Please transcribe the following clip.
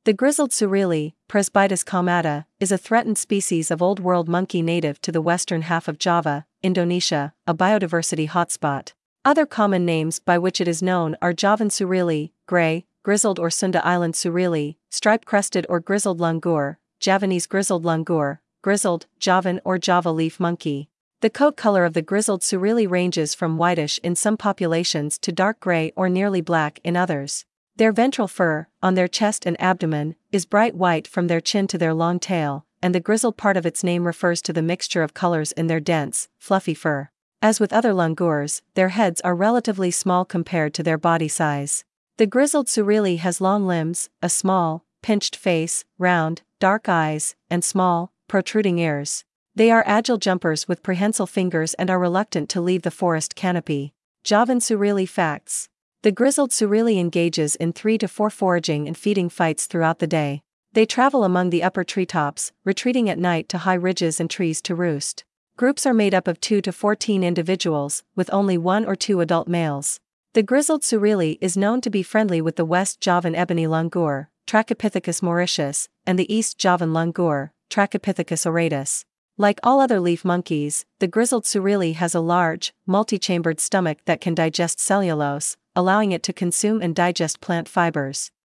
The grizzled surili, Presbytus calmata, is a threatened species of Old World monkey native to the western half of Java, Indonesia, a biodiversity hotspot. Other common names by which it is known are Javan surili, grey, grizzled or Sunda Island surili, stripe-crested or grizzled langur, Javanese grizzled langur, grizzled, Javan or Java leaf monkey. The coat color of the grizzled surili ranges from whitish in some populations to dark gray or nearly black in others. Their ventral fur, on their chest and abdomen, is bright white from their chin to their long tail, and the grizzled part of its name refers to the mixture of colors in their dense, fluffy fur. As with other langurs, their heads are relatively small compared to their body size. The grizzled surili has long limbs, a small, pinched face, round, dark eyes, and small, protruding ears. They are agile jumpers with prehensile fingers and are reluctant to leave the forest canopy. Javan surili facts. The grizzled surili engages in 3 to 4 foraging and feeding fights throughout the day. They travel among the upper treetops, retreating at night to high ridges and trees to roost. Groups are made up of 2 to 14 individuals, with only 1 or 2 adult males. The grizzled surili is known to be friendly with the West Javan ebony langur, Trachypithecus mauritius, and the East Javan langur, Trachypithecus auratus. Like all other leaf monkeys, the grizzled surili has a large, multi-chambered stomach that can digest cellulose, allowing it to consume and digest plant fibers.